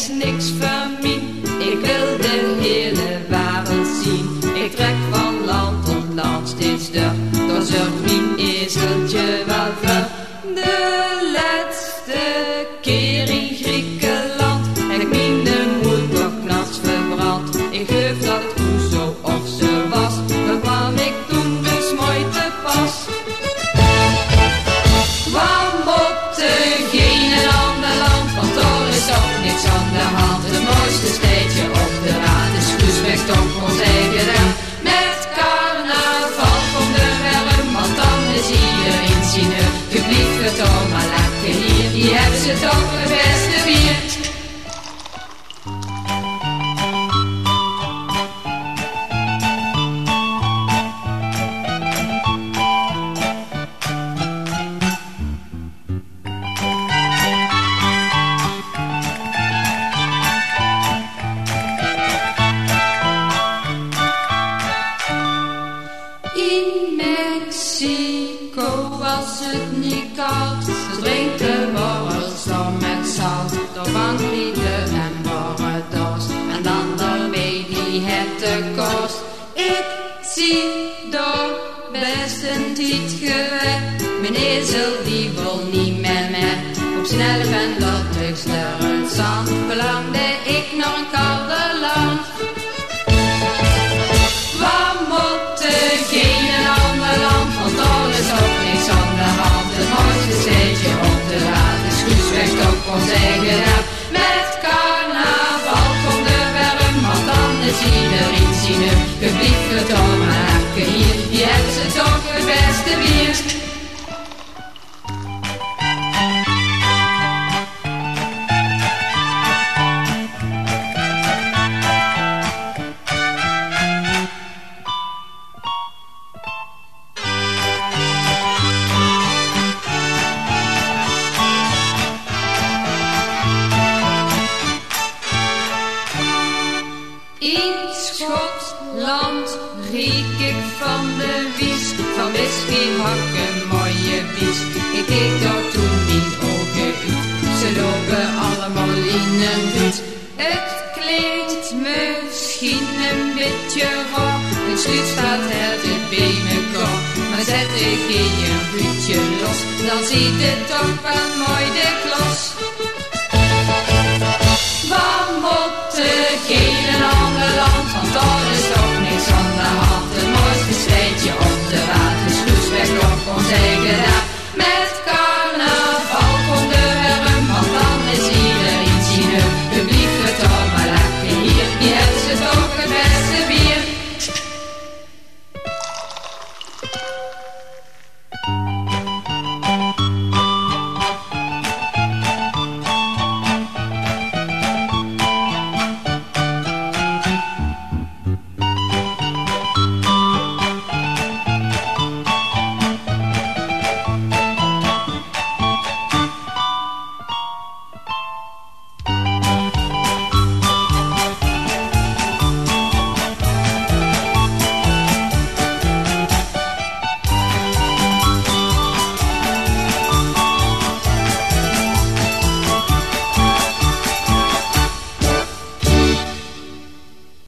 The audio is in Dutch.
is niks van mij. Ik wil de hele wereld zien. Ik trek van land tot land steeds door zorgt mijn ezeltje wel ver. De laatste keer in Griekenland heb ik mijn moed toch knats verbrand. Ik geloof dat het goed zo of zo was. Maar kwam ik toen dus mooi te pas. Waar moet geen een ander land, want daar is toch niks aan de hand. Het mooiste steedje op de raad is Groesbeek toch ons eigen raad. Met carnaval komt de werm, want dan is iedereen zien er. Geblief het toch maar lekker hier, die hebben ze toch het beste bier. In Mexico was het niet koud, ze drinken borrelstom met zout. Door banklieden en borreldors, en dan daarmee die hette kost. Ik zie door best een tijd gewet, mijn ezel die wil niet meer met. Op zijn 11 en dat het zand, verlangde ik naar een kouder land. Waar moet geen een ander land, want daar is ook niks aan de hand. Het mooiste steedje op de raad is Groesbeek toch ons eigen raad. Met carnaval komt de werm, want dan is iedereen zien hem. Geblief het toch maar lekker hier, je hebt ze toch het beste bier. In Schotland riek ik van de wies, van whisky hakken, mooie bies. Ik keek daar toen mijn ogen uit, ze lopen allemaal in een hut. Het kleedt misschien een beetje raar, het sluit staat het bij mekaar. Maar zet ik in een hutje los, dan ziet het toch wel mooi de klos. Waar moet geen een ander land, want daar is